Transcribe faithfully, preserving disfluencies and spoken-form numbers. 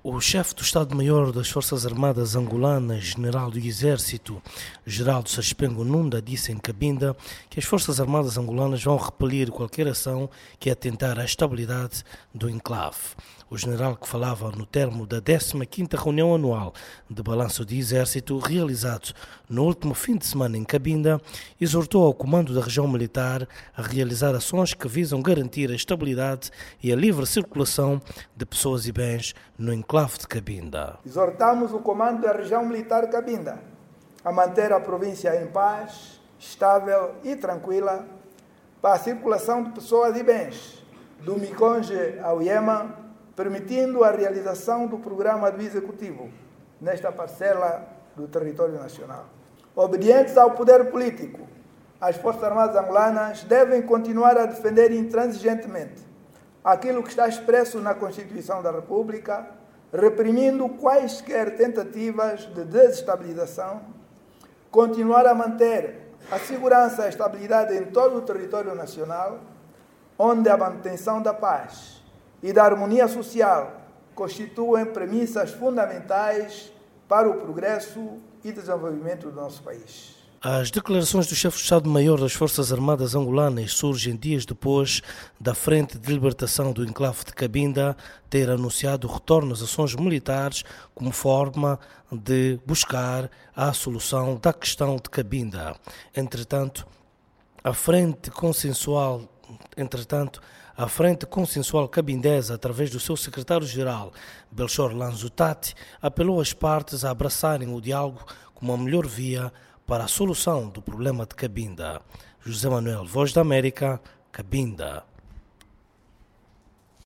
O chefe do Estado-Maior das Forças Armadas angolanas, general do Exército, Geraldo Saspengo Nunda, disse em Cabinda que as Forças Armadas angolanas vão repelir qualquer ação que atentar à estabilidade do enclave. O general, que falava no termo da décima quinta reunião anual de balanço de Exército, realizado no último fim de semana em Cabinda, exortou ao comando da região militar a realizar ações que visam garantir a estabilidade e a livre circulação de pessoas e bens no enclave de Cabinda. Exortamos o comando da região militar Cabinda a manter a província em paz, estável e tranquila para a circulação de pessoas e bens, do Miconge ao Iema, permitindo a realização do programa do Executivo nesta parcela do território nacional. Obedientes ao poder político, as Forças Armadas angolanas devem continuar a defender intransigentemente aquilo que está expresso na Constituição da República, reprimindo quaisquer tentativas de desestabilização, continuar a manter a segurança e a estabilidade em todo o território nacional, onde a manutenção da paz e da harmonia social constituem premissas fundamentais para o progresso e desenvolvimento do nosso país. As declarações do chefe do Estado-Maior das Forças Armadas angolanas surgem dias depois da Frente de Libertação do Enclave de Cabinda ter anunciado o retorno às ações militares como forma de buscar a solução da questão de Cabinda. Entretanto, a Frente Consensual, entretanto, a Frente Consensual Cabindesa, através do seu secretário-geral, Belchor Lanzutati, apelou às partes a abraçarem o diálogo como a melhor via para a solução do problema de Cabinda. José Manuel, Voz da América, Cabinda.